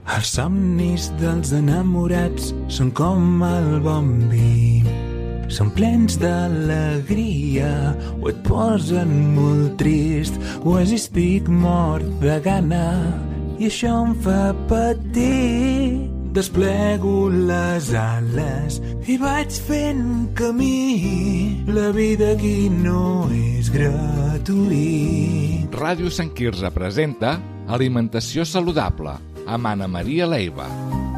Els somnis dels enamorats són com el bon vi. Són plens d'alegria o et posen molt trist, o estic mort de gana i això em fa patir. Desplego les ales i vaig fent camí. La vida aquí no és gratuït. Ràdio Sant Quirze presenta Alimentació saludable amb Anna Maria Leiva.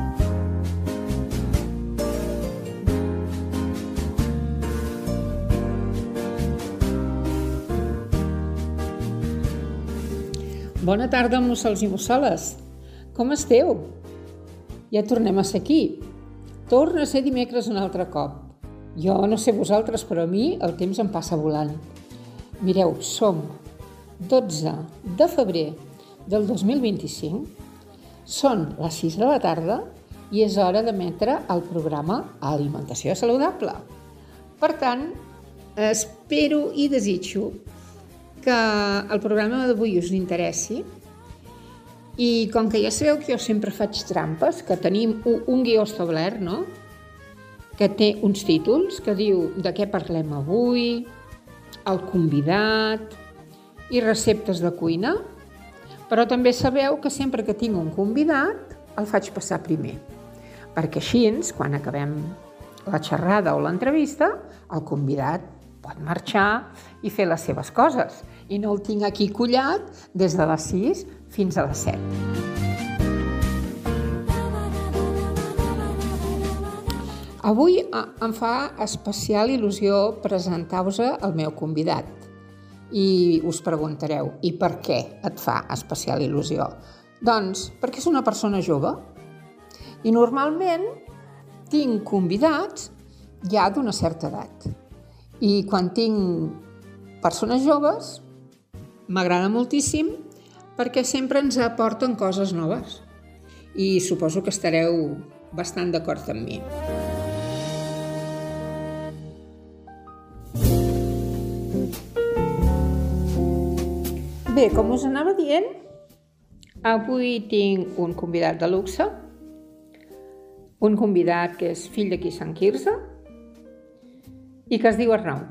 Bona tarda, mussols i mussoles. Com esteu? Ja tornem a ser aquí. Torna a ser dimecres un altre cop. Jo no sé vosaltres, però a mi el temps em passa volant. Mireu, som 12 de febrer del 2025, són les 6 de la tarda i és hora d'emetre el programa Alimentació saludable. Per tant, espero i desitjo que el programa d'avui us interessi. I com que ja sabeu que jo sempre faig trampes, que tenim un guió establert, no? Que té uns títols que diu de què parlem avui, el convidat i receptes de cuina, però també sabeu que sempre que tinc un convidat el faig passar primer, perquè així, quan acabem la xerrada o l'entrevista, el convidat pot marxar i fer les seves coses i no el tinc aquí collat des de les 6 fins a les 7. Avui em fa especial il·lusió presentar-vos el meu convidat i us preguntareu, i per què et fa especial il·lusió? Doncs perquè és una persona jove i normalment tinc convidats ja d'una certa edat. I quan tinc persones joves m'agrada moltíssim perquè sempre ens aporten coses noves i suposo que estareu bastant d'acord amb mi. Bé, com us anava dient, avui tinc un convidat de luxe, un convidat que és fill d'aquí Sant Quirze i que es diu Arnau.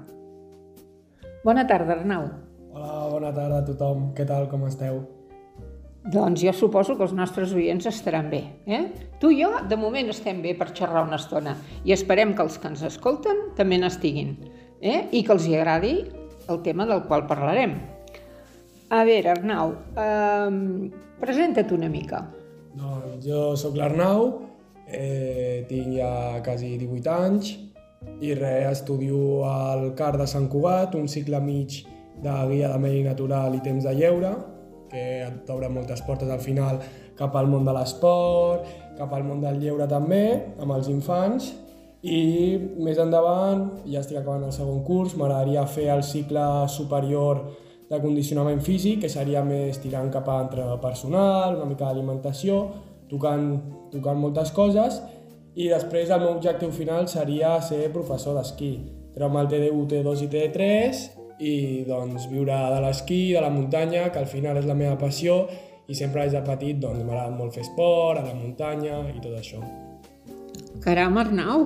Bona tarda, Arnau. Hola, bona tarda a tothom. Què tal, com esteu? Doncs jo suposo que els nostres oients estaran bé. Tu i jo, de moment, estem bé per xerrar una estona i esperem que els que ens escolten també n'estiguin i que els hi agradi el tema del qual parlarem. A veure, Arnau, presenta't una mica. Doncs jo sóc l'Arnau, tinc ja quasi 18 anys i estudio al CAR de Sant Cugat, un cicle mig de guia de medi natural i temps de lleure, que et obre moltes portes al final cap al món de l'esport, cap al món del lleure també, amb els infants, i més endavant, ja estic acabant el segon curs, m'agradaria fer el cicle superior de condicionament físic, que seria més tirant cap a entrenador personal, una mica d'alimentació, tocant moltes coses, i després el meu objectiu final seria ser professor d'esquí. Treure'm el TD1, T2 i T3 i doncs viure de l'esquí, de la muntanya, que al final és la meva passió i sempre des de petit doncs, m'ha agradat molt fer esport, a la muntanya i tot això. Caram, Arnau,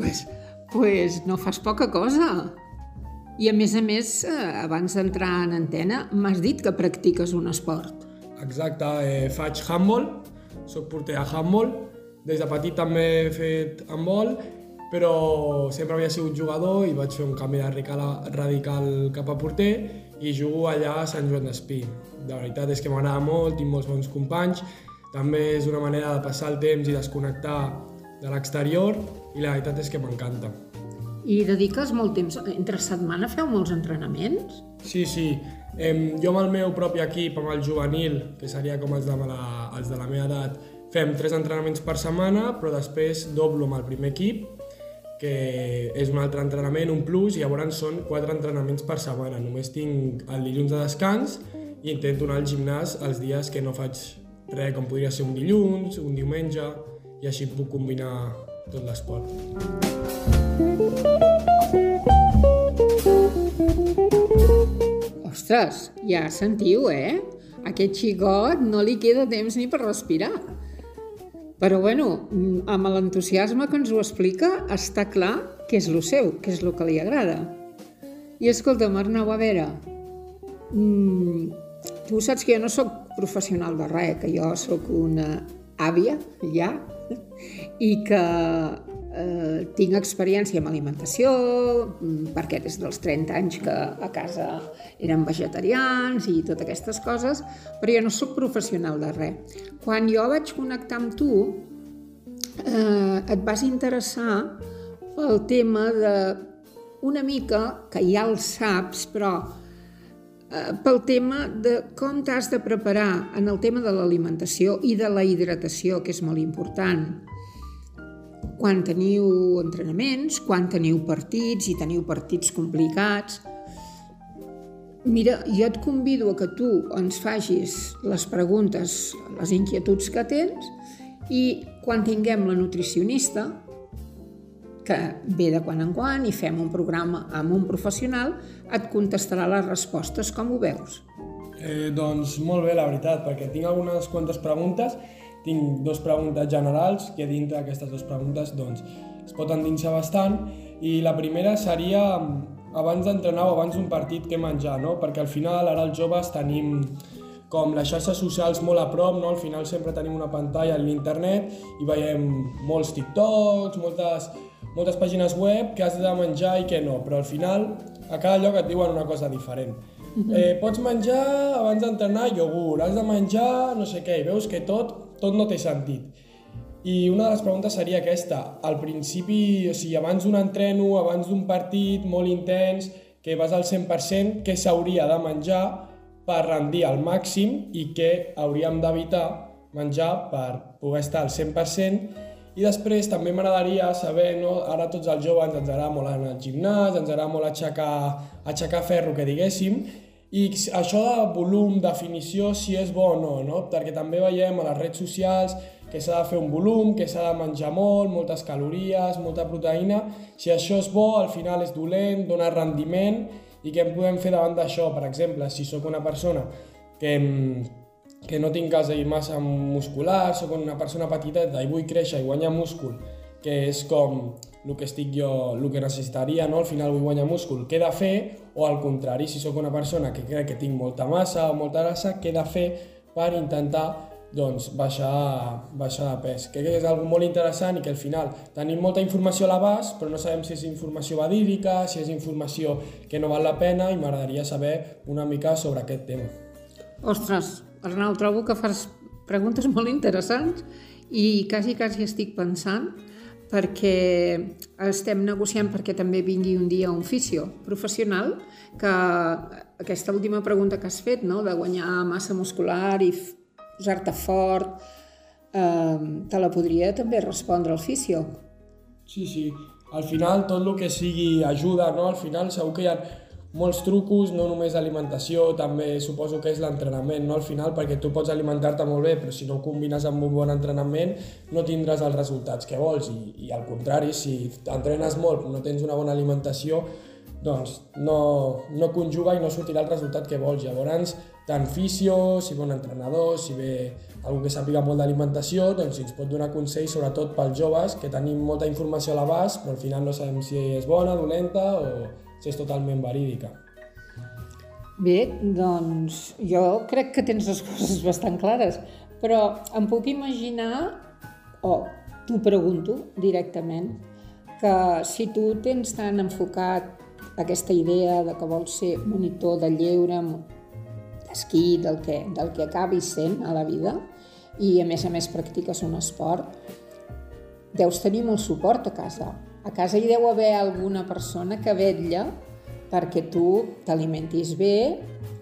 pues no fas poca cosa. I a més, abans d'entrar en antena, m'has dit que practiques un esport. Exacte, faig handball, soc porter de handball. Des de petit també he fet handball, però sempre havia sigut jugador i vaig fer un canvi radical cap a porter i jugo allà a Sant Joan d'Espí. La veritat és que m'agrada molt, tinc molts bons companys, també és una manera de passar el temps i desconnectar de l'exterior i la veritat és que m'encanta. I dediques molt temps, entre setmana feu molts entrenaments? Sí. Jo amb el meu propi equip, amb el juvenil, que seria com els de la meva edat, fem 3 entrenaments per setmana, però després doblo amb el primer equip, que és un altre entrenament, un plus, i llavors són 4 entrenaments per setmana. Només tinc el dilluns de descans i intento anar al gimnàs els dies que no faig res, com podria ser un dilluns, un diumenge, i així puc combinar tot l'esport. Ostres, ja sentiu, Aquest xicot no li queda temps ni per respirar. Però bueno, amb l'entusiasme que ens ho explica, està clar que és el seu, que és el que li agrada. I escolta'm, Arnau, a veure, tu saps que jo no sóc professional de res, que jo sóc una àvia, ja, i que tinc experiència en alimentació, perquè des dels 30 anys que a casa eren vegetarians i totes aquestes coses, però jo no sóc professional de res. Quan jo vaig connectar amb tu, et vas interessar pel tema de, una mica, que ja el saps, però pel tema de com t'has de preparar en el tema de l'alimentació i de la hidratació, que és molt important. Quan teniu entrenaments, quan teniu partits i teniu partits complicats. Mira, jo et convido a que tu ens facis les preguntes, les inquietuds que tens, i quan tinguem la nutricionista, que ve de quan en quan i fem un programa amb un professional, et contestarà les respostes. Com ho veus? Doncs molt bé, la veritat, perquè tinc algunes quantes preguntes. Tinc 2 preguntes generals, que dintre d'aquestes 2 preguntes doncs, es pot endinsar bastant. I la primera seria, abans d'entrenar o abans d'un partit, què menjar, no? Perquè al final, ara els joves tenim com les xarxes socials molt a prop, no? Al final sempre tenim una pantalla en l'internet i veiem molts TikToks, moltes pàgines web que has de menjar i que no, però al final a cada lloc et diuen una cosa diferent. Pots menjar abans d'entrenar iogurt, has de menjar no sé què, i veus que tot no té sentit. I una de les preguntes seria aquesta, al principi, o sigui, abans d'un entreno, abans d'un partit molt intens, que vas al 100%, què s'hauria de menjar per rendir al màxim i què hauríem d'evitar menjar per poder estar al 100%. I després també m'agradaria saber, no? Ara tots els joves ens agrada molt anar al gimnàs, ens agrada molt aixecar ferro, que diguéssim, i això de volum, definició, si és bo o no, no? Perquè també veiem a les redes socials que s'ha de fer un volum, que s'ha de menjar molt, moltes calories, molta proteïna. Si això és bo, al final és dolent, dona rendiment, i què en podem fer davant d'això? Per exemple, si sóc una persona que no tinc quasi massa muscular, sóc una persona petiteta i vull créixer i guanyar múscul, que és com el que estic jo, el que necessitaria, no? Al final vull guanyar múscul, què he de fer? O al contrari, si sóc una persona que crec que tinc molta massa o molta grassa, què he de fer per intentar doncs, baixar de pes? Crec que és algo molt interessant i que al final tenim molta informació a l'abast, però no sabem si és informació verídica, si és informació que no val la pena, i m'agradaria saber una mica sobre aquest tema. Ostres, Arnau, trobo que fas preguntes molt interessants i quasi estic pensant, perquè estem negociant perquè també vingui un dia un fisio professional, que aquesta última pregunta que has fet, no, de guanyar massa muscular i posar-te fort, te la podria també respondre el fisio. Sí. Al final tot el que sigui ajuda, no? Al final segur que hi ha molts trucos, no només alimentació, també suposo que és l'entrenament, no? Al final, perquè tu pots alimentar-te molt bé, però si no ho combines amb un bon entrenament no tindràs els resultats que vols, i al contrari, si entrenes molt però no tens una bona alimentació, doncs no conjuga i no sortirà el resultat que vols. Llavors, tant fisio, si ve un entrenador, si ve algú que sàpiga molt d'alimentació, doncs si ens pot donar consells, sobretot pels joves, que tenim molta informació a l'abast, però al final no sabem si és bona, dolenta o si és totalment verídica. Bé, doncs jo crec que tens les coses bastant clares, però em puc imaginar, o t'ho pregunto directament, que si tu tens tan enfocat aquesta idea de que vols ser monitor de lleure, d'esquí, del que acabis sent a la vida, i a més practiques un esport, deus tenir molt suport a casa. A casa hi deu haver alguna persona que vetlla perquè tu t'alimentis bé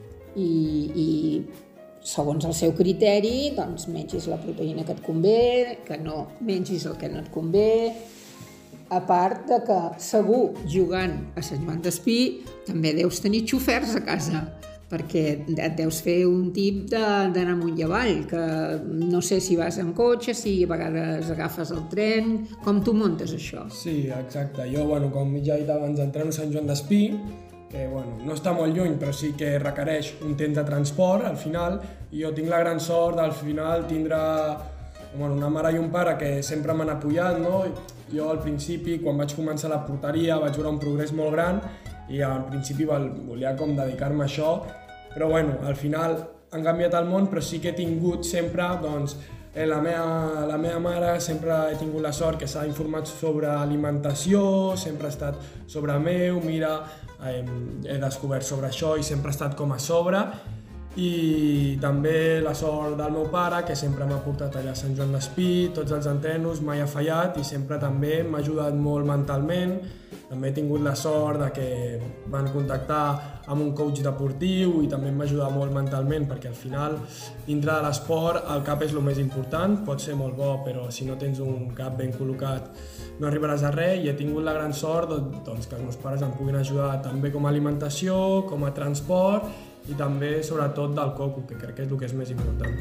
i segons el seu criteri, doncs mengis la proteïna que et convé, que no mengis el que no et convé. A part de que segur, jugant a Sant Joan d'Espí, també deus tenir xofers a casa, perquè et deus fer un tip d'anar amunt i avall, que no sé si vas en cotxe, si a vegades agafes el tren, com tu muntes això? Sí, exacte. Jo, com ja he dit abans, entreno a Sant Joan d'Espí, que no està molt lluny, però sí que requereix un temps de transport al final, i jo tinc la gran sort al final tindre una mare i un pare que sempre m'han apoyat, no? Jo al principi, quan vaig començar la porteria, vaig veure un progrés molt gran i al principi volia com dedicar-me a això, però al final han canviat el món, però sí que he tingut sempre, doncs, la meva mare sempre he tingut la sort que s'ha informat sobre alimentació, sempre ha estat sobre meu, mira, he descobert sobre això i sempre ha estat com a sobre. I també la sort del meu pare, que sempre m'ha portat allà a Sant Joan d'Espí, tots els entrenos, mai ha fallat i sempre també m'ha ajudat molt mentalment. També he tingut la sort de que van contactar amb un coach deportiu i també m'ha ajudat molt mentalment, perquè al final, dintre de l'esport, el cap és el més important, pot ser molt bo, però si no tens un cap ben col·locat no arribaràs a res, i he tingut la gran sort doncs, que els meus pares em puguin ajudar també com a alimentació, com a transport i també, sobretot, del coco, que crec que és el que és més important.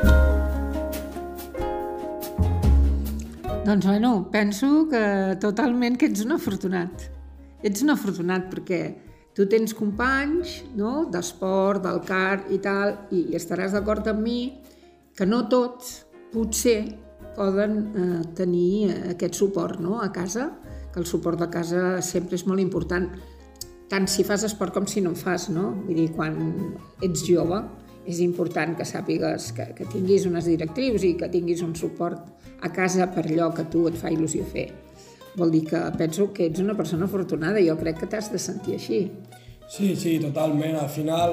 Doncs penso que totalment que ets un afortunat. Ets un afortunat perquè tu tens companys, no?, d'esport, del kart i tal, i estaràs d'acord amb mi que no tots, potser, poden tenir aquest suport, no?, a casa, que el suport de casa sempre és molt important, tant si fas esport com si no en fas, no? Vull dir, quan ets jove és important que sàpigues que tinguis unes directrius i que tinguis un suport a casa per allò que tu et fa il·lusió fer. Vol dir que penso que ets una persona afortunada, jo crec que t'has de sentir així. Sí, totalment. Al final,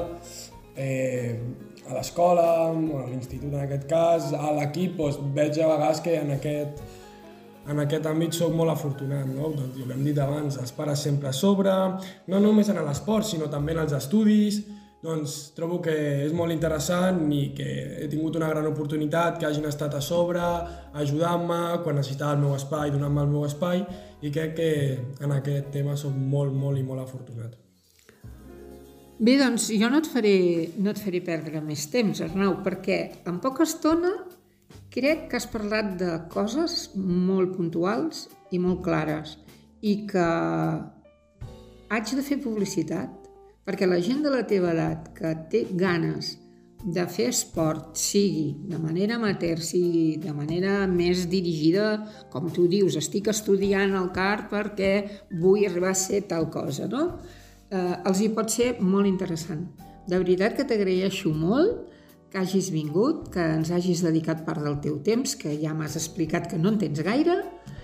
a l'escola, a l'institut en aquest cas, a l'equip, veig a vegades que en aquest àmbit soc molt afortunat, no? Doncs el que hem dit abans, els pares sempre a sobre, no només en l'esport, sinó també en els estudis. Doncs trobo que és molt interessant i que he tingut una gran oportunitat, que hagin estat a sobre, ajudant-me quan necessitava el meu espai, donant-me el meu espai, i crec que en aquest tema soc molt, molt i molt afortunat. Bé, doncs jo no et faré perdre més temps, Arnau, perquè en poca estona crec que has parlat de coses molt puntuals i molt clares i que haig de fer publicitat perquè la gent de la teva edat que té ganes de fer esport, sigui de manera amateur, sigui de manera més dirigida, com tu dius, estic estudiant el kart perquè vull arribar a ser tal cosa, no? Els hi pot ser molt interessant. De veritat que t'agraeixo molt que hagis vingut, que ens hagis dedicat part del teu temps, que ja m'has explicat que no en tens gaire,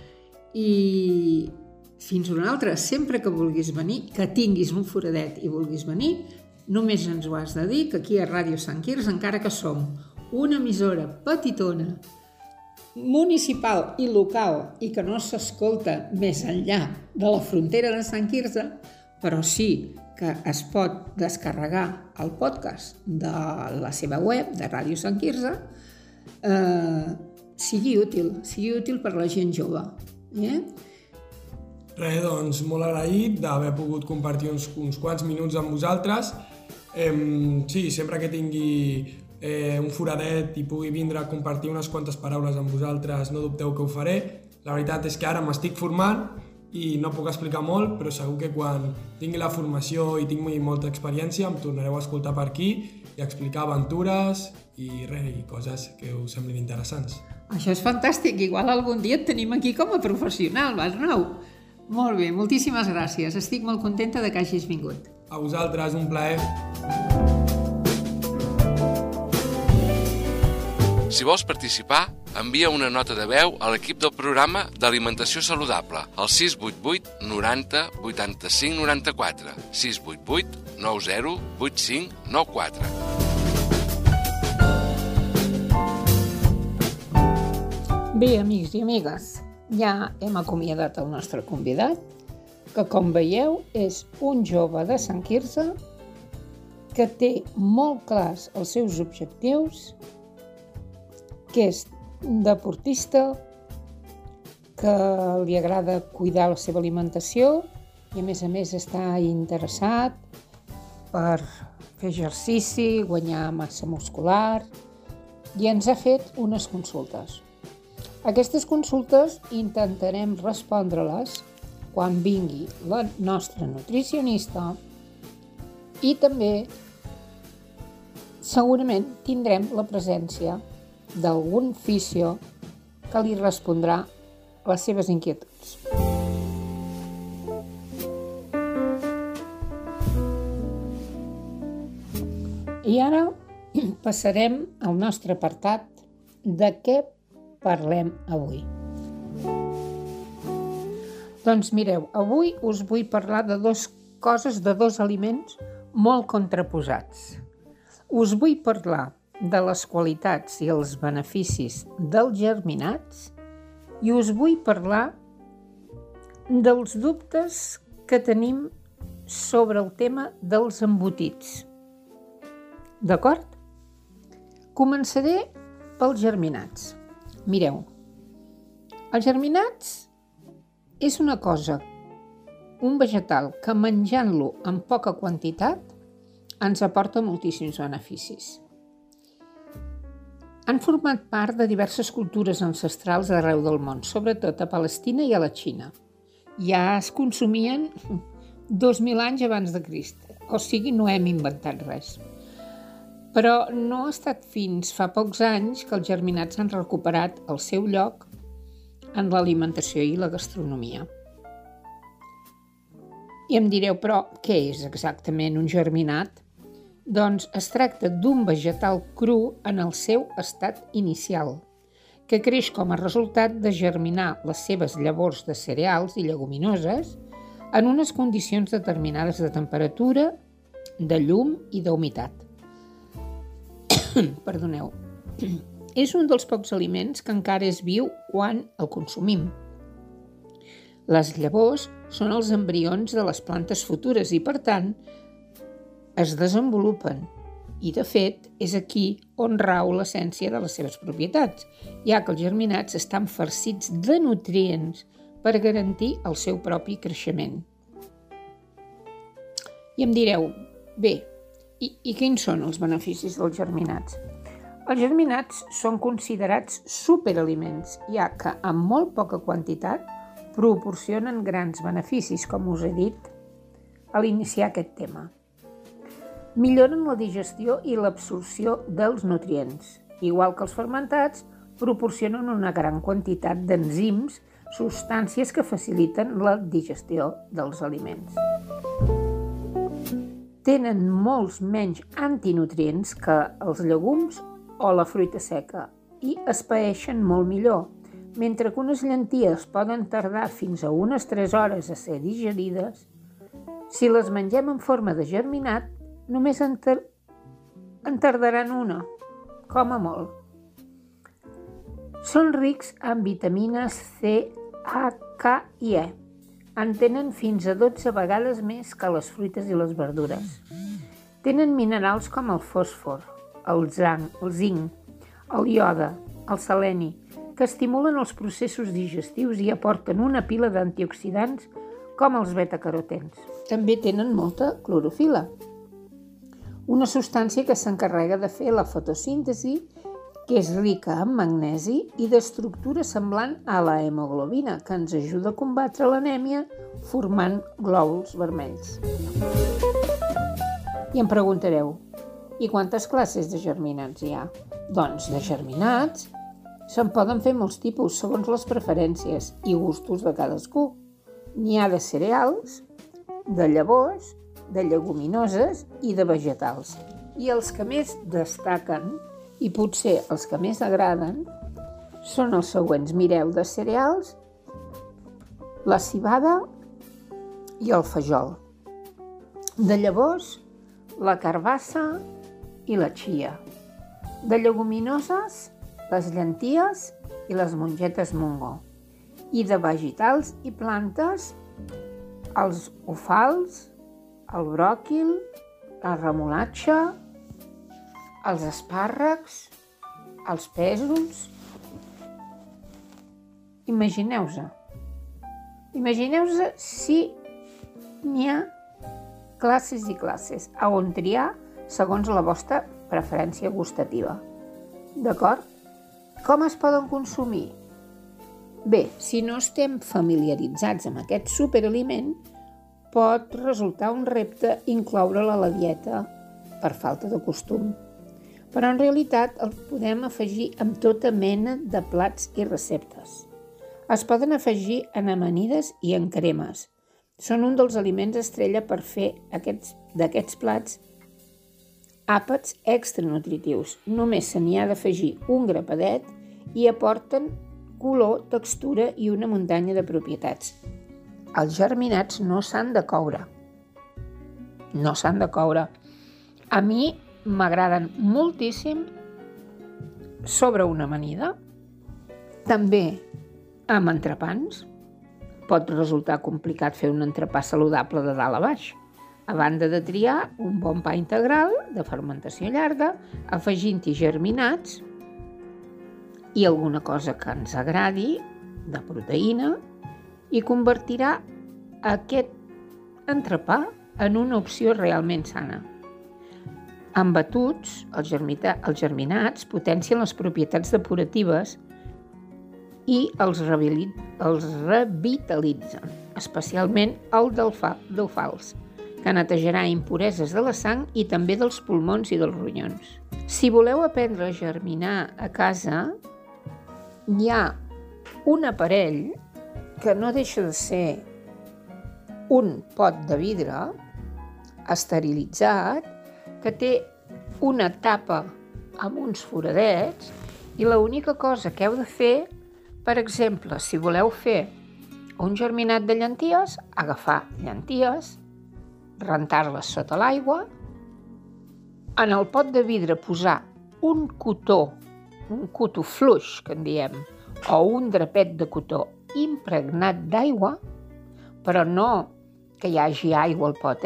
i fins una altra, sempre que vulguis venir, que tinguis un foradet i vulguis venir, només ens ho has de dir, que aquí a Ràdio Sant Quirze, encara que som una emissora petitona, municipal i local, i que no s'escolta més enllà de la frontera de Sant Quirze, però sí que es pot descarregar el podcast de la seva web, de Ràdio Sant Quirze, sigui útil per la gent jove. Res, doncs, molt agraït d'haver pogut compartir uns quants minuts amb vosaltres. Sí, sempre que tingui un foradet i pugui vindre a compartir unes quantes paraules amb vosaltres, no dubteu que ho faré. La veritat és que ara m'estic formant i no puc explicar molt, però segur que quan tingui la formació i tingui molta experiència em tornareu a escoltar per aquí i a explicar aventures i coses que us semblin interessants. Això és fantàstic, igual algun dia et tenim aquí com a professional, Arnau. Molt bé, moltíssimes gràcies, estic molt contenta de que hagis vingut. A vosaltres, un plaer. Si vols participar, envia una nota de veu a l'equip del programa d'Alimentació Saludable al 688 90 85 94 688 90 85 94. Bé, amics i amigues, ja hem acomiadat el nostre convidat, que com veieu és un jove de Sant Quirze que té molt clars els seus objectius, que és deportista, que li agrada cuidar la seva alimentació i a més està interessat per fer exercici, guanyar massa muscular, i ens ha fet unes consultes. Aquestes consultes intentarem respondre-les quan vingui la nostra nutricionista i també segurament tindrem la presència d'algun fisio que li respondrà les seves inquietuds. I ara passarem al nostre apartat de què parlem avui. Doncs mireu, avui us vull parlar de dos aliments molt contraposats. Us vull parlar de les qualitats i els beneficis dels germinats i us vull parlar dels dubtes que tenim sobre el tema dels embotits. D'acord? Començaré pels germinats. Mireu, els germinats és una cosa, un vegetal que menjant-lo en poca quantitat ens aporta moltíssims beneficis. Han format part de diverses cultures ancestrals d'arreu del món, sobretot a Palestina i a la Xina. Ja es consumien 2.000 anys abans de Crist, o sigui, no hem inventat res. Però no ha estat fins fa pocs anys que els germinats han recuperat el seu lloc en l'alimentació i la gastronomia. I em direu, però què és exactament un germinat? Doncs es tracta d'un vegetal cru en el seu estat inicial, que creix com a resultat de germinar les seves llavors de cereals i lleguminoses en unes condicions determinades de temperatura, de llum i d'humitat. Perdoneu. És un dels pocs aliments que encara és viu quan el consumim. Les llavors són els embrions de les plantes futures i, per tant, es desenvolupen. I, de fet, és aquí on rau l'essència de les seves propietats, ja que els germinats estan farcits de nutrients per garantir el seu propi creixement. I em direu, bé, i quins són els beneficis dels germinats? Els germinats són considerats superaliments, ja que amb molt poca quantitat proporcionen grans beneficis, com us he dit a l'iniciar aquest tema. Milloren la digestió i l'absorció dels nutrients. Igual que els fermentats, proporcionen una gran quantitat d'enzims, substàncies que faciliten la digestió dels aliments. Tenen molts menys antinutrients que els llegums o la fruita seca i es paeixen molt millor, mentre que unes llenties poden tardar fins a unes 3 hores a ser digerides. Si les mengem en forma de germinat, només en tardaran una, com a molt. Són rics en vitamines C, A, K i E. En tenen fins a 12 vegades més que les fruites i les verdures. Tenen minerals com el fòsfor, el zinc, el iode, el seleni, que estimulen els processos digestius i aporten una pila d'antioxidants com els betacarotens. També tenen molta clorofil·la, una substància que s'encarrega de fer la fotosíntesi, que és rica en magnesi i d'estructura semblant a la hemoglobina, que ens ajuda a combatre l'anèmia formant glòbuls vermells. I em preguntareu, i quantes classes de germinats hi ha? Doncs de germinats se'n poden fer molts tipus segons les preferències i gustos de cadascú. N'hi ha de cereals, de llavors, de lleguminoses i de vegetals. I els que més destaquen, i potser els que més agraden, són els següents. Mireu, de cereals, la civada i el fajol. De llavors, la carbassa i la chia. De lleguminoses, les llenties i les mongetes mungo. I de vegetals i plantes, els ufals, el bròquil, la remolatxa, els espàrrecs, els pèsols. Imagineu-vos si n'hi ha classes i classes a on triar segons la vostra preferència gustativa. D'acord? Com es poden consumir? Bé, si no estem familiaritzats amb aquest superaliment, pot resultar un repte incloure'l a la dieta per falta de costum. però en realitat el podem afegir amb tota mena de plats i receptes. Es poden afegir en amanides i en cremes. Són un dels aliments estrella per fer d'aquests plats àpats extra nutritius. Només se n'hi ha d'afegir un grapadet i aporten color, textura i una muntanya de propietats. Els germinats no s'han de coure. No s'han de coure. A mi m'agraden moltíssim sobre una amanida. També amb entrepans. Pot resultar complicat fer un entrepà saludable de dalt a baix. A banda de triar un bon pa integral de fermentació llarga, afegint-hi germinats i alguna cosa que ens agradi de proteïna i convertirà aquest entrepà en una opció realment sana. Amb batuts, els germinats potencien les propietats depuratives i els revitalitzen, especialment el d'alfals, que netejarà impureses de la sang i també dels pulmons i dels ronyons. Si voleu aprendre a germinar a casa, hi ha un aparell que no deixa de ser un pot de vidre esterilitzat que té una tapa amb uns foradets i l'única cosa que heu de fer, per exemple, si voleu fer un germinat de llenties, agafar llenties, rentar-les sota l'aigua, en el pot de vidre posar un cotó fluix, que en diem, o un drapet de cotó impregnat d'aigua, però no que hi hagi aigua al pot,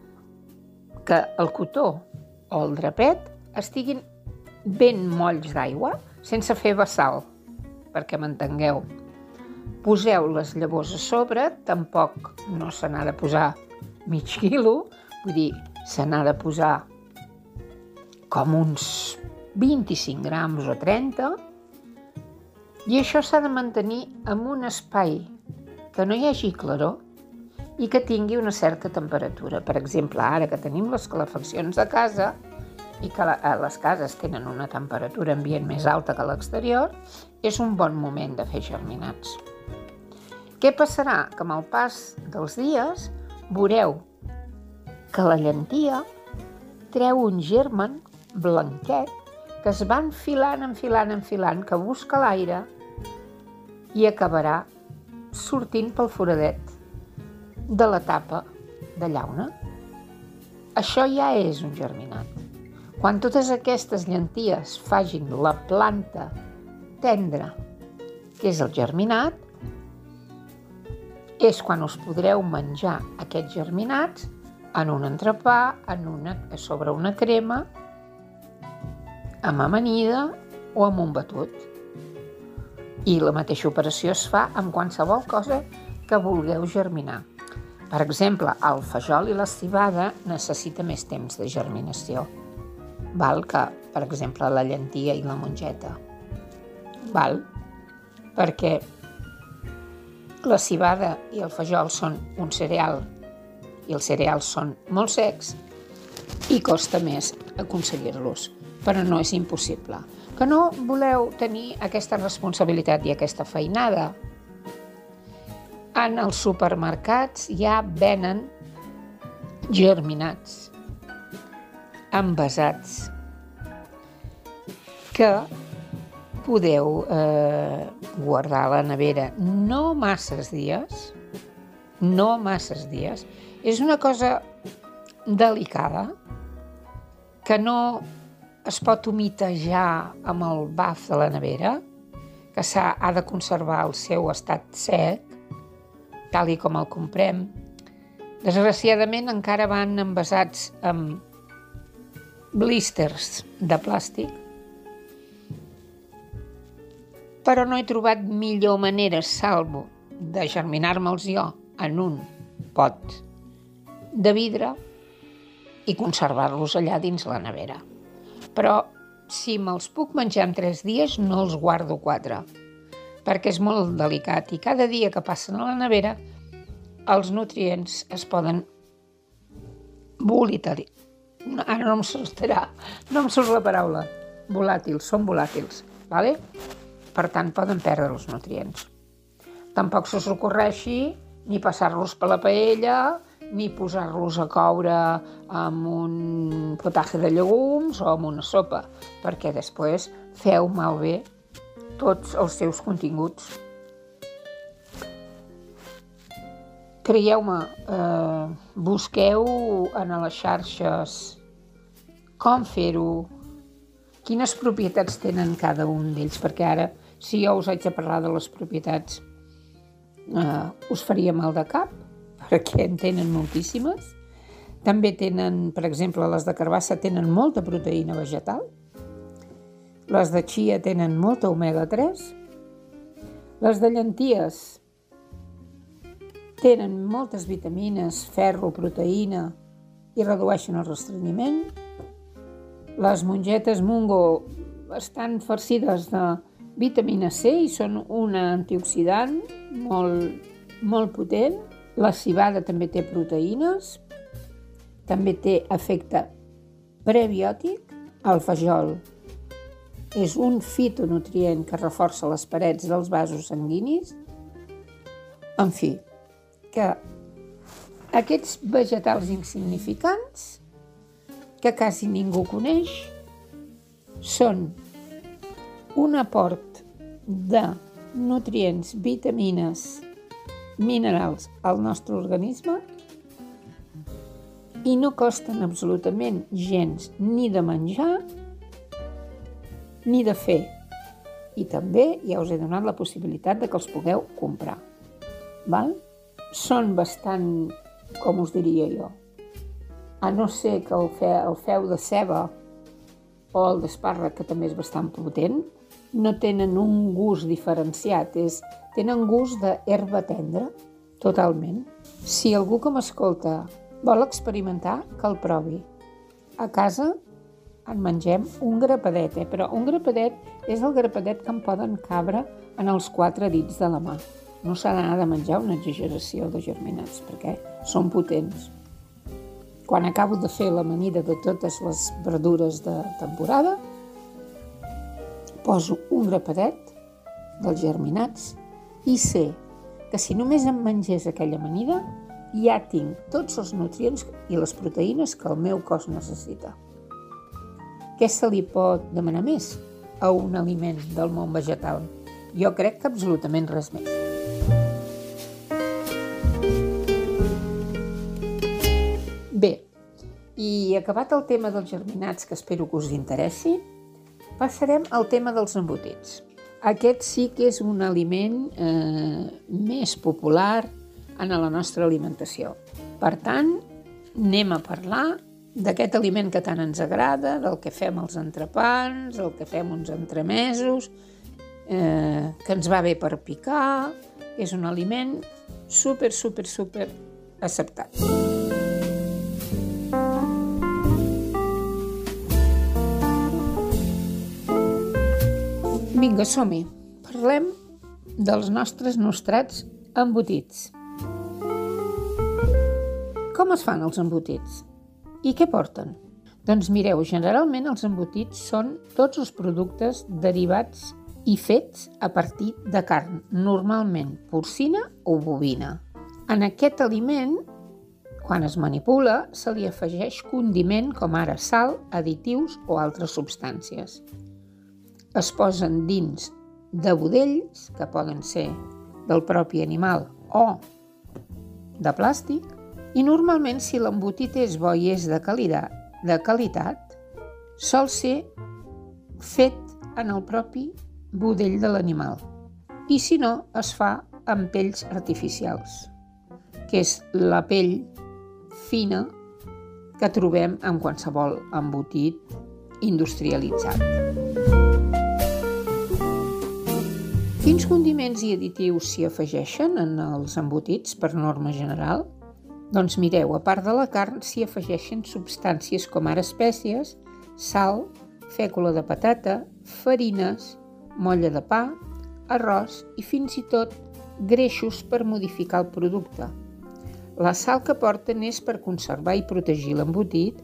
que el cotó o el drapet estiguin ben molls d'aigua, sense fer vessal, perquè m'entengueu. Poseu les llavors a sobre, tampoc no se n'ha de posar mig quilo, vull dir, se n'ha de posar com uns 25 grams o 30, i això s'ha de mantenir en un espai que no hi hagi claror i que tingui una certa temperatura. Per exemple, ara que tenim les calefaccions de casa i que les cases tenen una temperatura ambient més alta que l'exterior, és un bon moment de fer germinats. Què passarà? Que amb el pas dels dies veureu que la llentia treu un germen blanquet que es va enfilant, que busca l'aire i acabarà sortint pel foradet de la tapa de llauna. Això ja és un germinat. Quan totes aquestes llenties facin la planta tendra, que és el germinat, és quan us podreu menjar aquests germinats en un entrepà, sobre una crema, amb amanida o amb un batut. I la mateixa operació es fa amb qualsevol cosa que vulgueu germinar. Per exemple, el fajol i la civada necessita més temps de germinació, que, per exemple, la llentia i la mongeta. Perquè la civada i el fajol són un cereal i els cereals són molt secs i costa més aconseguir-los, però no és impossible. Que no voleu tenir aquesta responsabilitat i aquesta feinada? En els supermercats ja venen germinats, envasats, que podeu guardar a la nevera no masses dies. És una cosa delicada que no es pot humitejar amb el baf de la nevera, que ha de conservar el seu estat sec, tal i com el comprem. Desgraciadament encara van envasats amb blísters de plàstic, però no he trobat millor manera, salvo de germinar-me'ls jo en un pot de vidre i conservar-los allà dins la nevera. Però si me'ls puc menjar en 3 dies, no els guardo 4, perquè és molt delicat i cada dia que passen a la nevera els nutrients es poden Ara no em sortirà, no em surt la paraula. Volàtils, són volàtils, vale? Per tant, poden perdre els nutrients. Tampoc se us ocorreixi ni passar-los per la paella, ni posar-los a coure amb un potatge de llegums o amb una sopa, perquè després feu malbé tots els seus continguts. Creieu-me, busqueu en les xarxes com fer-ho, quines propietats tenen cada un d'ells, perquè ara, si jo us haig de parlar de les propietats, us faria mal de cap, perquè en tenen moltíssimes. També tenen, per exemple, les de carbassa tenen molta proteïna vegetal, les de chia tenen molta omega-3, les de llenties tenen moltes vitamines, ferro, proteïna i redueixen el restrenyiment. Les mongetes mungo estan farcides de vitamina C i són un antioxidant molt potent. La civada també té proteïnes, també té efecte prebiòtic. El fajol és un fitonutrient que reforça les parets dels vasos sanguinis. En fi, que aquests vegetals insignificants, que quasi ningú coneix, són un aport de nutrients, vitamines, minerals al nostre organisme i no costen absolutament gens ni de menjar ni de fer. I també ja us he donat la possibilitat de que els pugueu comprar. Val? Són bastant, com us diria jo, a no ser que el feu de ceba o el d'espàrrec, que també és bastant potent, no tenen un gust diferenciat, tenen gust d'herba tendra, totalment. Si algú que m'escolta vol experimentar, que el provi. A casa en mengem un grapadet, però un grapadet és el grapadet que em poden cabre en els 4 dits de la mà. No s'ha d'anar de menjar una exageració de germinats, perquè són potents. Quan acabo de fer l'amanida de totes les verdures de temporada, poso un grapadet dels germinats i sé que si només em mengés aquella amanida, ja tinc tots els nutrients i les proteïnes que el meu cos necessita. Què se li pot demanar més a un aliment del món vegetal? Jo crec que absolutament res més. Bé, i acabat el tema dels germinats, que espero que us interessi, passarem al tema dels embotits. Aquest sí que és un aliment més popular en la nostra alimentació. Per tant, anem a parlar d'aquest aliment que tant ens agrada, del que fem els entrepans, del que fem uns entremesos, que ens va bé per picar. És un aliment super acceptat. Vinga, som-hi. Parlem dels nostres nostrats embotits. Com es fan els embotits? I què porten? Doncs mireu, generalment els embotits són tots els productes derivats i fets a partir de carn, normalment porcina o bovina. En aquest aliment, quan es manipula, se li afegeix condiment com ara sal, additius o altres substàncies. Es posen dins de budells, que poden ser del propi animal o de plàstic, i normalment si l'embotit és bo i és de qualitat, sol ser fet en el propi budell de l'animal. I si no, es fa amb pells artificials, que és la pell fina que trobem en qualsevol embotit industrialitzat. Quins condiments i additius s'hi afegeixen en els embotits per norma general? Doncs mireu, a part de la carn s'hi afegeixen substàncies com ara espècies, sal, fècula de patata, farines, molla de pa, arròs i fins i tot greixos per modificar el producte. La sal que porten és per conservar i protegir l'embotit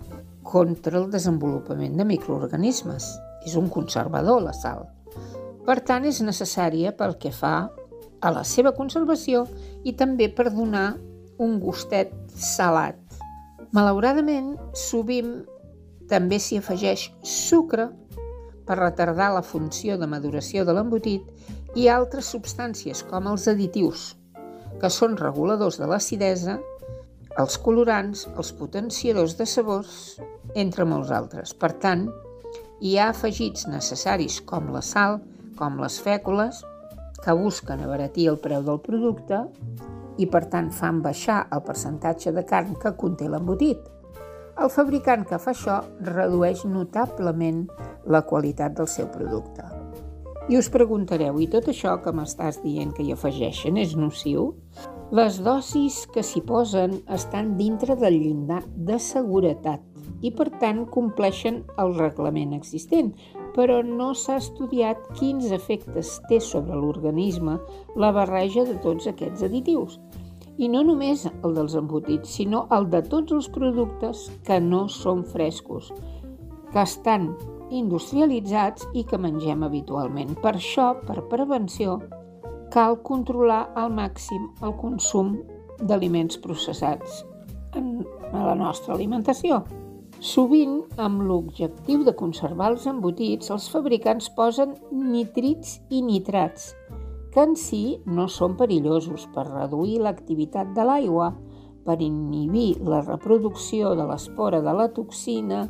contra el desenvolupament de microorganismes. És un conservador, la sal. Per tant, és necessària pel que fa a la seva conservació i també per donar un gustet salat. Malauradament, sovint també s'hi afegeix sucre per retardar la funció de maduració de l'embotit i altres substàncies com els additius, que són reguladors de l'acidesa, els colorants, els potenciadors de sabors, entre molts altres. Per tant, hi ha afegits necessaris com la sal, com les fècules, que busquen abaratir el preu del producte i per tant fan baixar el percentatge de carn que conté l'embotit. El fabricant que fa això redueix notablement la qualitat del seu producte. I us preguntareu, i tot això que m'estàs dient que hi afegeixen és nociu? Les dosis que s'hi posen estan dintre del llindar de seguretat i per tant compleixen el reglament existent, però no s'ha estudiat quins efectes té sobre l'organisme la barreja de tots aquests additius. I no només el dels embotits, sinó el de tots els productes que no són frescos, que estan industrialitzats i que mengem habitualment. Per això, per prevenció, cal controlar al màxim el consum d'aliments processats en la nostra alimentació. Sovint, amb l'objectiu de conservar els embotits, els fabricants posen nitrits i nitrats, que en si no són perillosos per reduir l'activitat de l'aigua, per inhibir la reproducció de l'espora de la toxina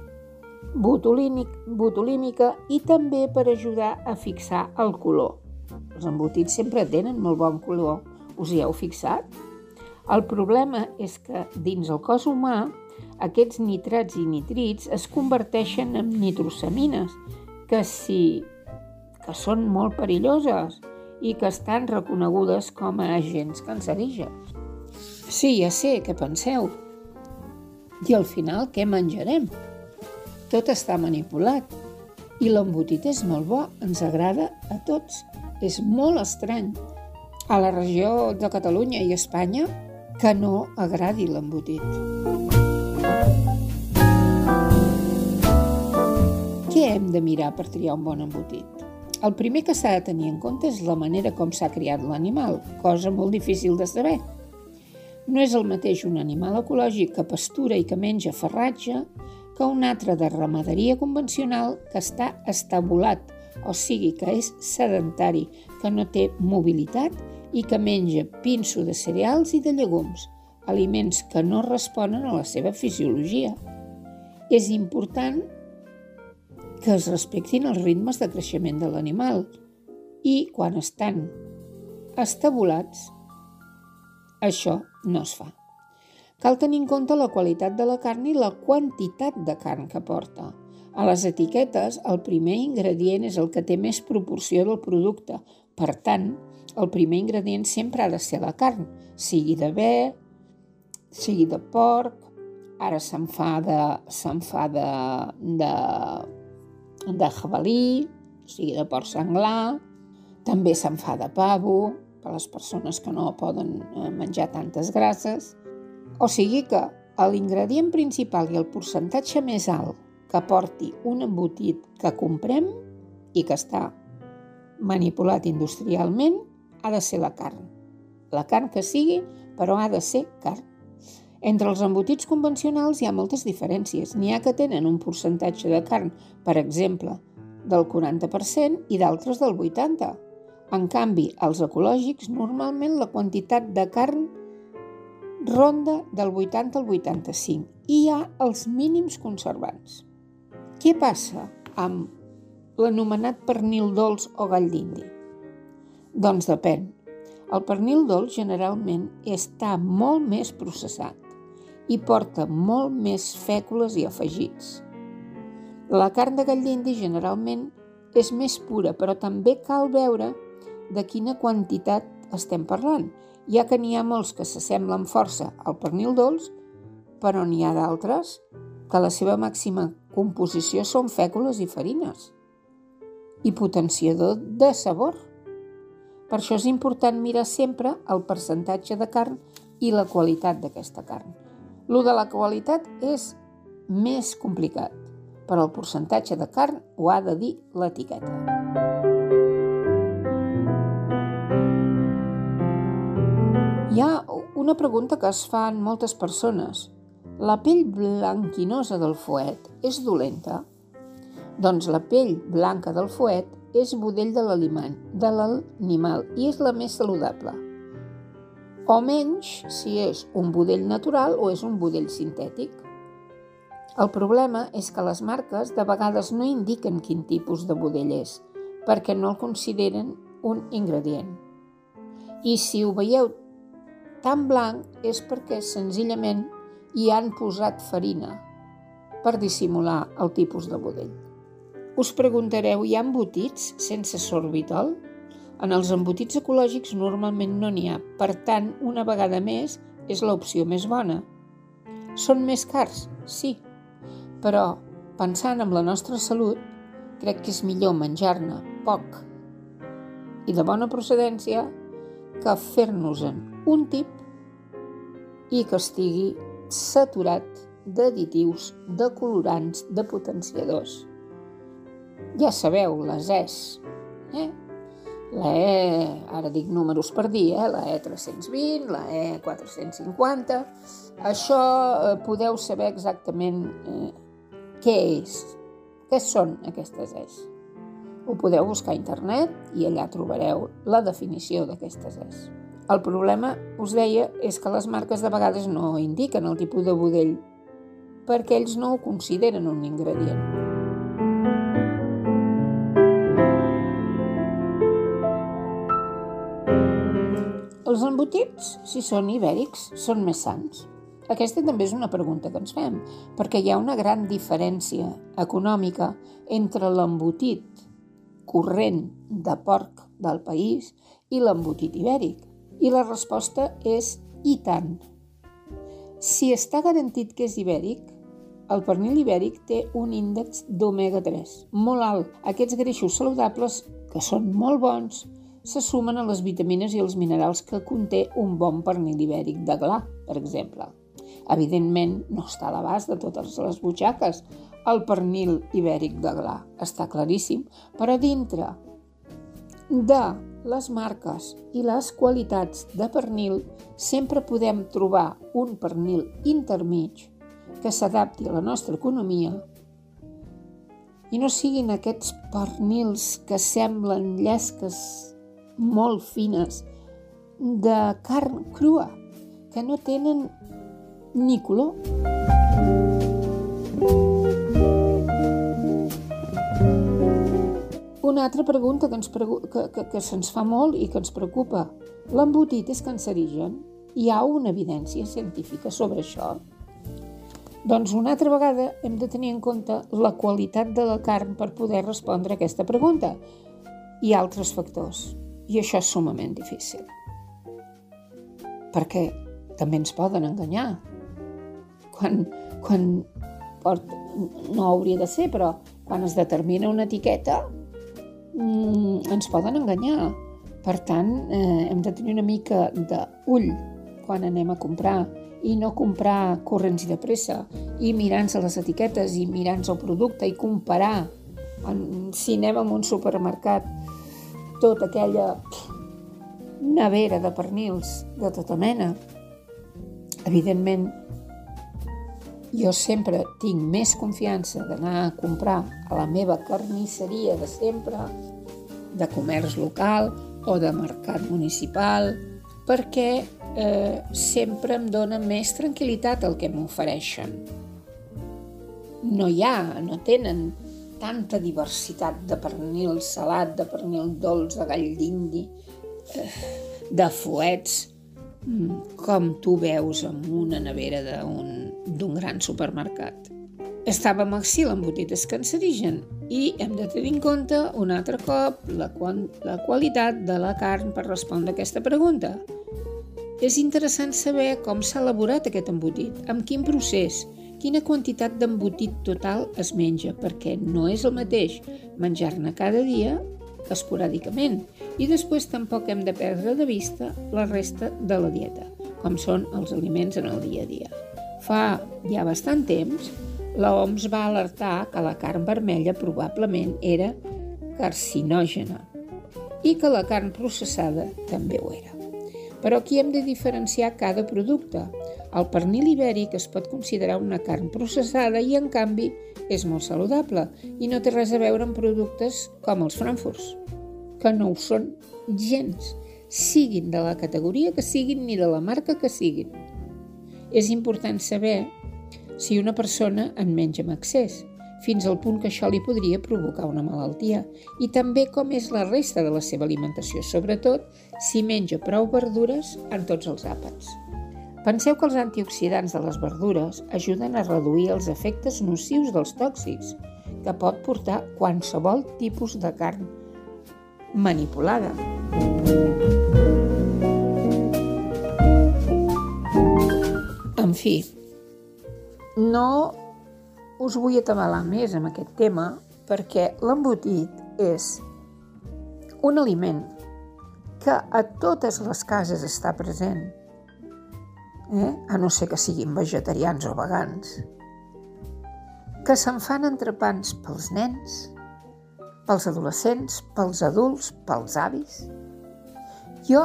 botulímica i també per ajudar a fixar el color. Els embotits sempre tenen molt bon color, us hi heu fixat? El problema és que dins el cos humà aquests nitrats i nitrits es converteixen en nitrosamines, que són molt perilloses i que estan reconegudes com a agents cancerígens. Sí, ja sé què penseu. I al final què menjarem? Tot està manipulat. I l'embotit és molt bo, ens agrada a tots. És molt estrany a la regió de Catalunya i Espanya que no agradi l'embotit. Què hem de mirar per triar un bon embotit? El primer que s'ha de tenir en compte és la manera com s'ha criat l'animal, cosa molt difícil de saber. No és el mateix un animal ecològic que pastura i que menja farratge que un altre de ramaderia convencional que està estabulat, o sigui que és sedentari, que no té mobilitat i que menja pinso de cereals i de llegums, aliments que no responen a la seva fisiologia. És important que es respectin els ritmes de creixement de l'animal i quan estan estabulats, això no es fa. Cal tenir en compte la qualitat de la carn i la quantitat de carn que porta. A les etiquetes, el primer ingredient és el que té més proporció del producte. Per tant, el primer ingredient sempre ha de ser la carn, sigui de bé, sigui de porc, ara se'n fa de jabalí, o sigui de porc senglar, també se'n fa de pavo, per a les persones que no poden menjar tantes grasses. O sigui que l'ingredient principal i el percentatge més alt que porti un embotit que comprem i que està manipulat industrialment ha de ser la carn. La carn que sigui, però ha de ser carn. Entre els embotits convencionals hi ha moltes diferències. N'hi ha que tenen un percentatge de carn, per exemple, del 40% i d'altres del 80%. En canvi, als ecològics, normalment la quantitat de carn ronda del 80 al 85 i hi ha els mínims conservants. Què passa amb l'anomenat pernil dolç o gall d'indi? Doncs depèn. El pernil dolç generalment està molt més processat i porta molt més fècules i afegits. La carn de gall d'indi generalment és més pura, però també cal veure de quina quantitat estem parlant, ja que n'hi ha molts que s'assemblen força al pernil dolç, però n'hi ha d'altres que la seva màxima composició són fècules i farines i potenciador de sabor. Per això és important mirar sempre el percentatge de carn i la qualitat d'aquesta carn. Lo de la qualitat és més complicat, però el percentatge de carn ho ha de dir l'etiqueta. Hi ha una pregunta que es fan moltes persones. La pell blanquinosa del fuet és dolenta? Doncs la pell blanca del fuet és budell de l'animal i és la més saludable. O menys si és un budell natural o és un budell sintètic. El problema és que les marques de vegades no indiquen quin tipus de budell és, perquè no el consideren un ingredient. I si ho veieu tan blanc és perquè senzillament hi han posat farina per dissimular el tipus de budell. Us preguntareu, hi ha embotits sense sorbitol? En els embotits ecològics normalment no n'hi ha, per tant, una vegada més, és l'opció més bona. Són més cars? Sí, però pensant en la nostra salut, crec que és millor menjar-ne poc i de bona procedència que fer-nos-en un tip i que estigui saturat d'additius, de colorants, de potenciadors. Ja sabeu, les E's, la E, ara dic números per dir, la E320, la E450, això podeu saber exactament què és, què són aquestes E's. Ho podeu buscar a internet i allà trobareu la definició d'aquestes E's. El problema, us deia, és que les marques de vegades no indiquen el tipus de budell perquè ells no ho consideren un ingredient. Els embotits, si són ibèrics, són més sans. Aquesta també és una pregunta que ens fem, perquè hi ha una gran diferència econòmica entre l'embotit corrent de porc del país i l'embotit ibèric. I la resposta és i tant. Si està garantit que és ibèric, el pernil ibèric té un índex d'omega-3 molt alt. Aquests greixos saludables, que són molt bons, se sumen a les vitamines i els minerals que conté un bon pernil ibèric de gla, per exemple. Evidentment, no està a l'abast de totes les butxaques el pernil ibèric de gla, està claríssim, però dintre de les marques i les qualitats de pernil sempre podem trobar un pernil intermig que s'adapti a la nostra economia i no siguin aquests pernils que semblen llesques molt fines de carn crua, que no tenen ni color. Una altra pregunta que se'ns fa molt i que ens preocupa. L'embotit és cancerigen? Hi ha una evidència científica sobre això? Doncs una altra vegada hem de tenir en compte la qualitat de la carn per poder respondre a aquesta pregunta i altres factors. I això és sumament difícil. Perquè també ens poden enganyar. Quan no hauria de ser, però quan es determina una etiqueta ens poden enganyar. Per tant, hem de tenir una mica d'ull quan anem a comprar i no comprar corrents i de pressa i mirant-se les etiquetes i mirant-se el producte i comparar. Si anem a un supermercat, tota aquella nevera de pernils de tota mena. Evidentment, jo sempre tinc més confiança d'anar a comprar a la meva carnisseria de sempre, de comerç local o de mercat municipal, perquè sempre em dona més tranquil·litat el que m'ofereixen. No tenen tanta diversitat de pernil salat, de pernil dolç, de gall d'indi, de fuets, com tu veus en una nevera d'un gran supermercat. Estàvem així, l'embotit és cancerigen i hem de tenir en compte un altre cop la qualitat de la carn per respondre a aquesta pregunta. És interessant saber com s'ha elaborat aquest embotit, amb quin procés, quina quantitat d'embotit total es menja, perquè no és el mateix menjar-ne cada dia que esporàdicament. I després tampoc hem de perdre de vista la resta de la dieta, com són els aliments en el dia a dia. Fa ja bastant temps, l'OMS va alertar que la carn vermella probablement era carcinògena i que la carn processada també ho era. Però aquí hem de diferenciar cada producte. El pernil ibèric es pot considerar una carn processada i, en canvi, és molt saludable i no té res a veure amb productes com els frankfurts, que no ho són gens, siguin de la categoria que siguin ni de la marca que siguin. És important saber si una persona en menja amb excés, fins al punt que això li podria provocar una malaltia, i també com és la resta de la seva alimentació, sobretot si menja prou verdures en tots els àpats. Penseu que els antioxidants de les verdures ajuden a reduir els efectes nocius dels tòxics que pot portar qualsevol tipus de carn manipulada. En fi, no us vull atabalar més amb aquest tema perquè l'embotit és un aliment que a totes les cases està present, a no ser que siguin vegetarians o vegans, que se'n fan entrepans pels nens, pels adolescents, pels adults, pels avis. Jo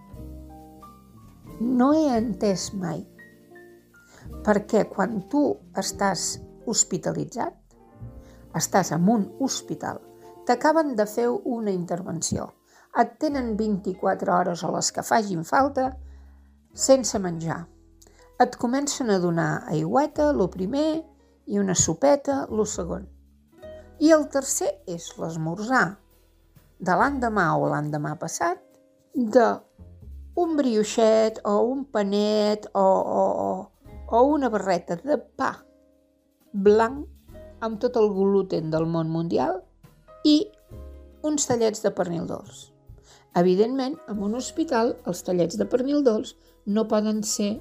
no he entès mai perquè quan tu estàs hospitalitzat, estàs en un hospital, t'acaben de fer una intervenció, et tenen 24 hores o les que facin falta sense menjar. Et comencen a donar aigüeta, lo primer, i una sopeta, lo segon. I el tercer és l'esmorzar de l'endemà o l'endemà passat d'un brioixet o un panet o una barreta de pa blanc amb tot el gluten del món mundial i uns tallets de pernil dolç. Evidentment, en un hospital, els tallets de pernil dolç no poden ser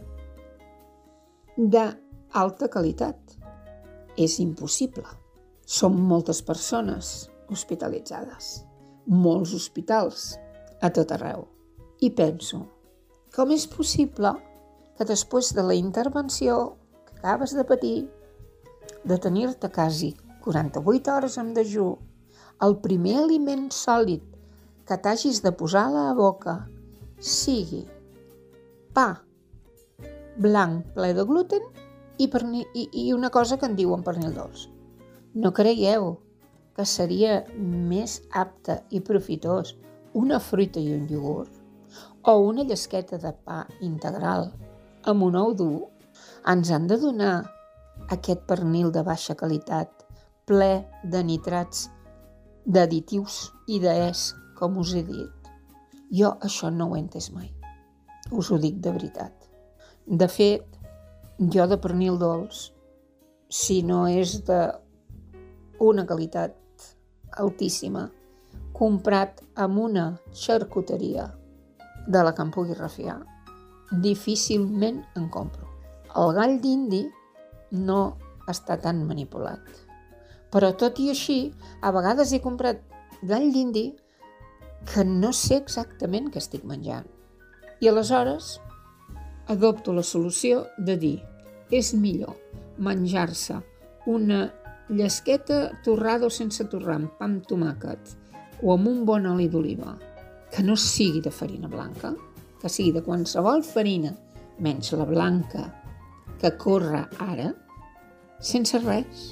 d'alta qualitat. És impossible. Són moltes persones hospitalitzades, molts hospitals a tot arreu. I penso, com és possible que després de la intervenció que acabes de patir, de tenir-te quasi 48 hores en dejú, el primer aliment sòlid que t'hagis de posar a la boca sigui pa blanc ple de gluten i una cosa que en diuen pernil dolç. No creieu que seria més apte i profitós una fruita i un iogurt o una llesqueta de pa integral amb un ou dur? Ens han de donar aquest pernil de baixa qualitat, ple de nitrats, d'additius i d'es, com us he dit. Jo això no ho he entès mai. Us ho dic de veritat. De fet, jo de pernil dolç, si no és d'una qualitat altíssima, comprat amb una xarcuteria de la que em pugui refiar, difícilment en compro. El gall d'indi no està tan manipulat. Però tot i així, a vegades he comprat gall d'indi que no sé exactament què estic menjant. I aleshores adopto la solució de dir és millor menjar-se una llesqueta torrada o sense torrar amb pa amb tomàquet o amb un bon oli d'oliva que no sigui de farina blanca, que sigui de qualsevol farina menys la blanca que corre ara, sense res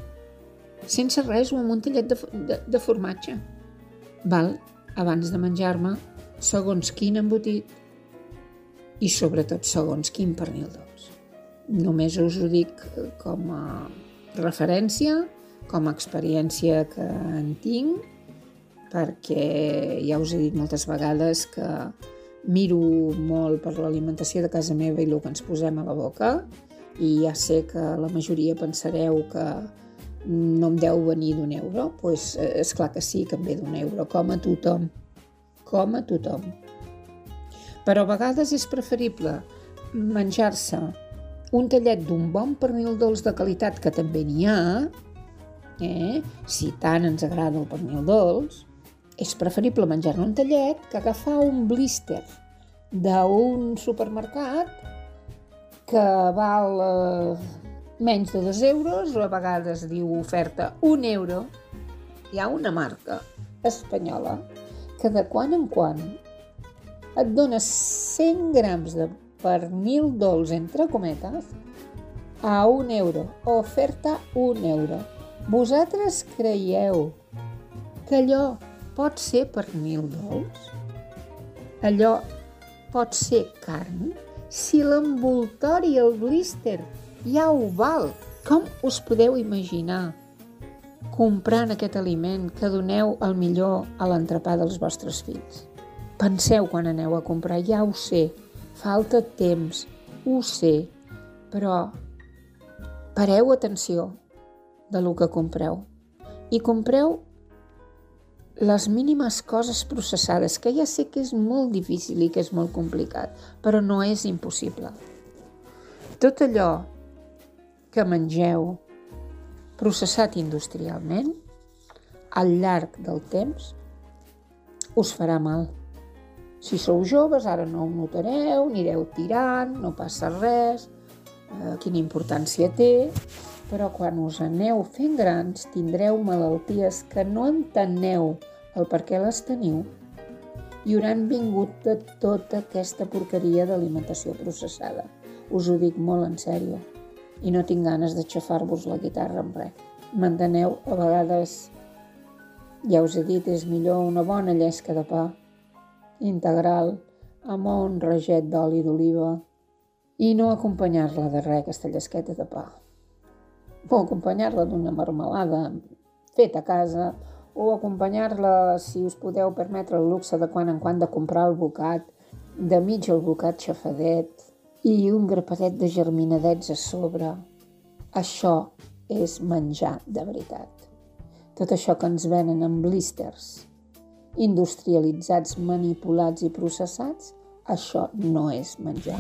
o amb un tallet de formatge. Val? Abans de menjar-me segons quin embotit i sobretot segons quin pernil dolç. Només us ho dic com a referència, com a experiència que en tinc, perquè ja us he dit moltes vegades que miro molt per l'alimentació de casa meva i el que ens posem a la boca, i ja sé que la majoria pensareu que no em deu venir d'€1, doncs esclar que sí que em ve d'€1, com a tothom. Però a vegades és preferible menjar-se un tallet d'un bon pernil dolç de qualitat, que també n'hi ha, si tant ens agrada el pernil dolç, és preferible menjar-ne un tallet que agafar un blister d'un supermercat que val menys de 2 euros, o a vegades diu oferta 1 euro. Hi ha una marca espanyola que de quan en quan et dona 100 grams de pernil dolç, entre cometes, a 1 euro, oferta 1 euro. Vosaltres creieu que allò pot ser pernil dolç? Allò pot ser carn? Si l'envoltori, el blister, ja ho val. Com us podeu imaginar comprant aquest aliment que doneu el millor a l'entrepà dels vostres fills? Penseu quan aneu a comprar, ja ho sé, falta temps, ho sé, però pareu atenció de lo que compreu i compreu les mínimes coses processades, que ja sé que és molt difícil i que és molt complicat, però no és impossible. Tot allò que mengeu processat industrialment, al llarg del temps, us farà mal. Si sou joves, ara no ho notareu, anireu tirant, no passa res, quina importància té, però quan us aneu fent grans tindreu malalties que no enteneu el per què les teniu i hauran vingut de tota aquesta porqueria d'alimentació processada. Us ho dic molt en sèrio i no tinc ganes de xafar-vos la guitarra amb res. M'enteneu? A vegades, ja us he dit, és millor una bona llesca de pa integral amb un raget d'oli d'oliva i no acompanyar-la de res, aquesta llesqueta de pa. O acompanyar-la d'una marmelada feta a casa, o acompanyar-la, si us podeu permetre el luxe de quan en quan de comprar el bocat, de mig el bocat xafadet i un grapadet de germinadets a sobre. Això és menjar de veritat. Tot això que ens venen en blisters, industrialitzats, manipulats i processats, això no és menjar.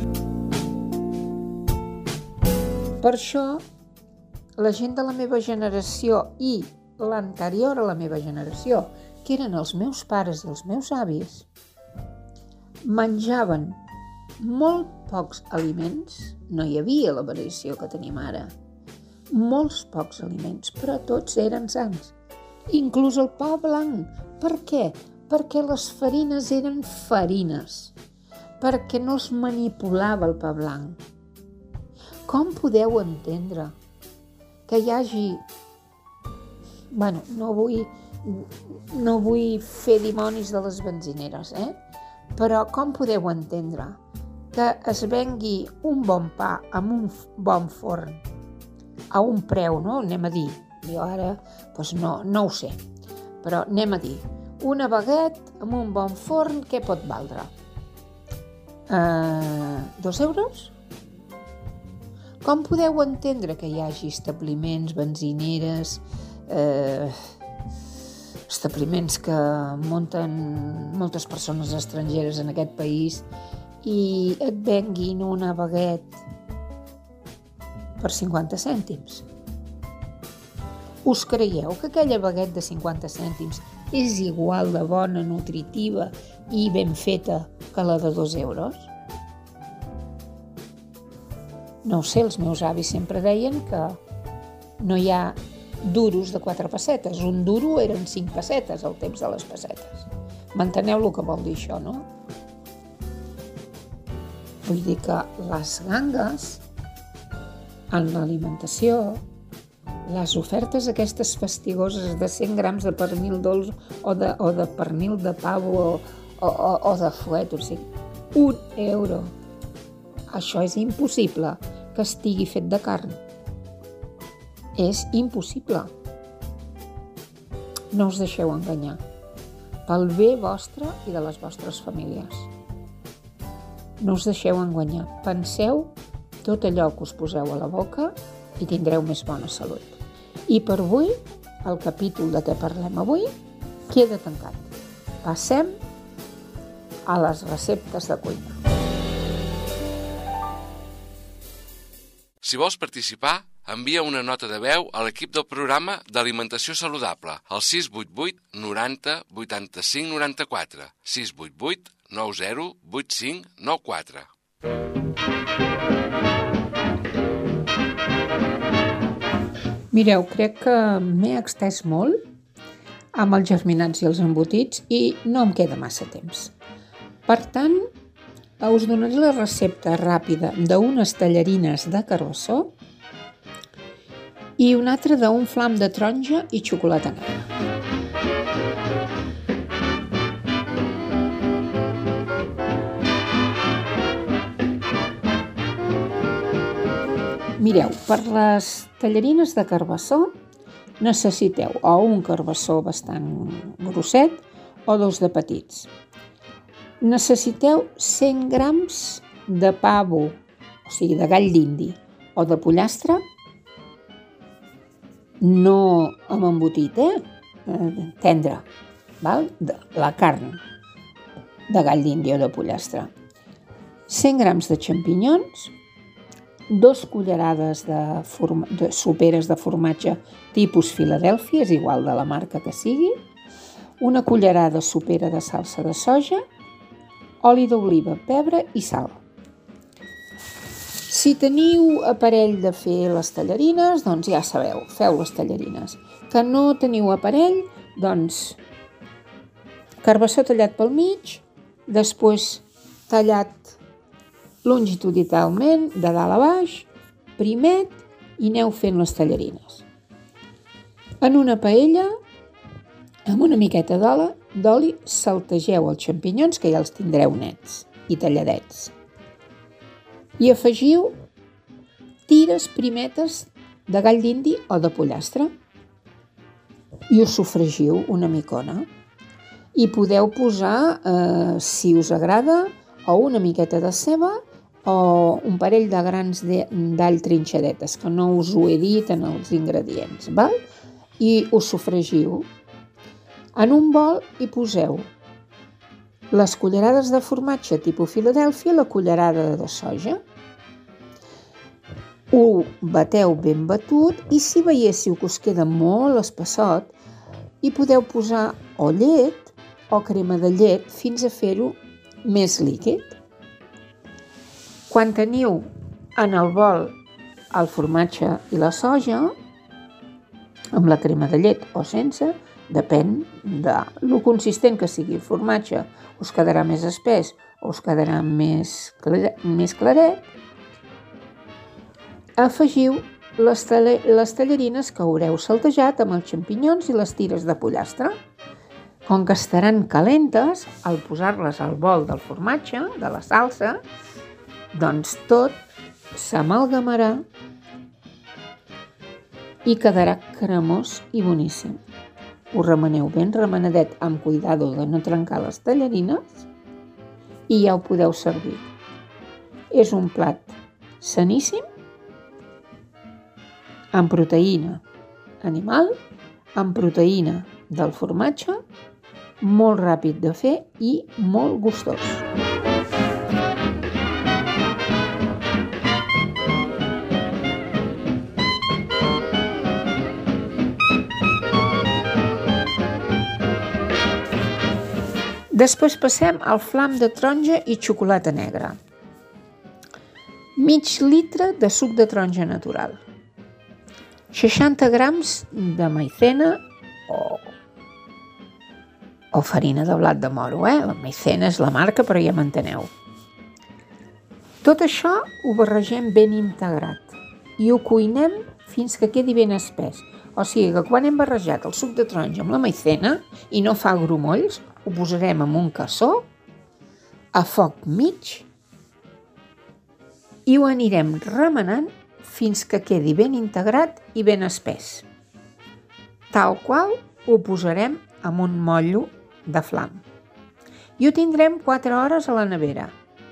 Per això, la gent de la meva generació i l'anterior a la meva generació, que eren els meus pares i els meus avis, menjaven molt pocs aliments, no hi havia la variació que tenim ara, molts pocs aliments, però tots eren sans, inclús el pa blanc. Per què? Perquè les farines eren farines, perquè no es manipulava el pa blanc. Com podeu entendre que hi hagi... Bueno, no vull fer dimonis de les benzineres, però com podeu entendre que es vengui un bon pa amb un bon forn a un preu, no? Anem a dir, jo ara no ho sé, però anem a dir, una baguette amb un bon forn, què pot valdre? 2 euros? Com podeu entendre que hi hagi establiments, benzineres, establiments que munten moltes persones estrangeres en aquest país i et venguin una baguette per 50 cèntims? Us creieu que aquella baguette de 50 cèntims és igual de bona, nutritiva i ben feta que la de 2 euros? No ho sé, els meus avis sempre deien que no hi ha duros de 4 pessetes. Un duro eren 5 pessetes al temps de les pessetes. M'enteneu el que vol dir això, no? Vull dir que les gangues en l'alimentació, les ofertes aquestes fastigoses de 100 grams de pernil dolç o de pernil de pavo o de fuet, o sigui, 1 euro. Això és impossible que estigui fet de carn. És impossible. No us deixeu enganyar. Pel bé vostre i de les vostres famílies. No us deixeu enganyar. Penseu tot allò que us poseu a la boca i tindreu més bona salut. I per avui, el capítol de què parlem avui queda tancat. Passem a les receptes de cuina. Si vols participar, envia una nota de veu a l'equip del programa d'Alimentació Saludable al 688 90 85 94 688 90 85 94. Mireu, crec que m'he extès molt amb els germinats i els embotits i no em queda massa temps. Per tant, us donaré la recepta ràpida d'unes tallarines de carbassó i una altra d'un flam de taronja i xocolata negra. Mireu, per les tallarines de carbassó necessiteu o un carbassó bastant grosset o dos de petits. Necessiteu 100 grams de pavo, o sigui, de gall d'indi o de pollastre, no amb embotit, tendre, val? La carn de gall d'indi o de pollastre. 100 grams de xampinyons, 2 cullerades de soperes de formatge tipus Filadèlfia, és igual de la marca que sigui, una cullerada sopera de salsa de soja, oli d'oliva, pebre i sal. Si teniu aparell de fer les tallarines, doncs ja sabeu, feu les tallarines. Que no teniu aparell, doncs carbassó tallat pel mig, després tallat longitudinalment, de dalt a baix, primet, i aneu fent les tallarines. En una paella, amb una miqueta d'oli, saltegeu els xampinyons, que ja els tindreu nets i talladets. I afegiu tires primetes de gall d'indi o de pollastre i ho sofregiu una micona. I podeu posar, si us agrada, o una miqueta de ceba o un parell de grans d'all trinxadetes, que no us ho he dit en els ingredients, val? I ho sofregiu. En un bol hi poseu les cullerades de formatge tipus Filadèlfia i la cullerada de soja. Ho bateu ben batut i si veiéssiu que us queda molt espessot, hi podeu posar o llet o crema de llet fins a fer-ho més líquid. Quan teniu en el bol el formatge i la soja, amb la crema de llet o sense, depèn de lo consistent que sigui el formatge, us quedarà més espès o us quedarà més claret, afegiu les tallarines que haureu saltejat amb els xampinyons i les tires de pollastre. Com que estaran calentes, al posar-les al bol del formatge, de la salsa, doncs tot s'amalgamarà i quedarà cremós i boníssim. Ho remeneu ben remenadet amb cuidado de no trencar les tallarines i ja ho podeu servir. És un plat saníssim, amb proteïna animal, amb proteïna del formatge, molt ràpid de fer i molt gustós. Després passem al flam de taronja i xocolata negra. Mig litre de suc de taronja natural. 60 grams de maizena o farina de blat de moro, La maizena és la marca, però ja m'enteneu. Tot això ho barregem ben integrat i ho cuinem fins que quedi ben espès. O sigui que quan hem barrejat el suc de taronja amb la maizena i no fa grumolls, ho posarem en un cassó a foc mig i ho anirem remenant fins que quedi ben integrat i ben espès. Tal qual ho posarem en un motllo de flam. I ho tindrem 4 hores a la nevera.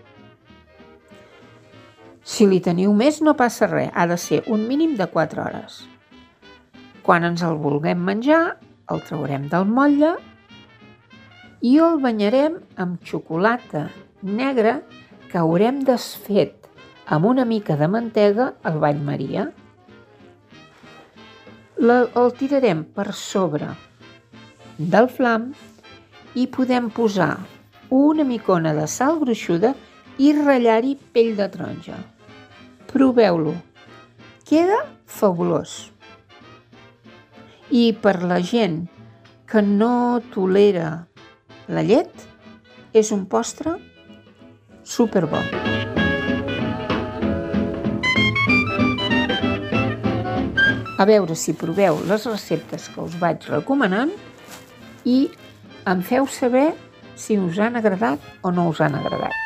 Si li teniu més no passa res, ha de ser un mínim de 4 hores. Quan ens el vulguem menjar, el traurem del motlle i el banyarem amb xocolata negra que haurem desfet amb una mica de mantega al bany Maria. El tirarem per sobre del flam i podem posar una micona de sal gruixuda i ratllar-hi pell de taronja. Proveu-lo. Queda fabulós. I per la gent que no tolera la llet, és un postre superbo. A veure si proveu les receptes que us vaig recomanant i em feu saber si us han agradat o no us han agradat.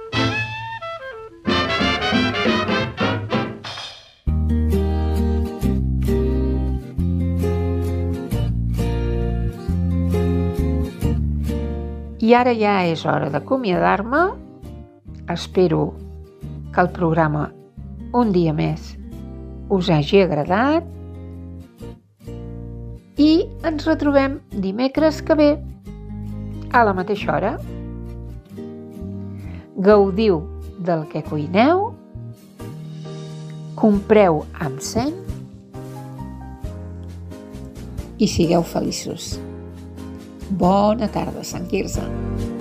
I ara ja és hora d'acomiadar-me. Espero que el programa un dia més us hagi agradat i ens retrobem dimecres que ve a la mateixa hora. Gaudiu del que cuineu, compreu amb seny i sigueu feliços. Bona tarda, Sant Quirze.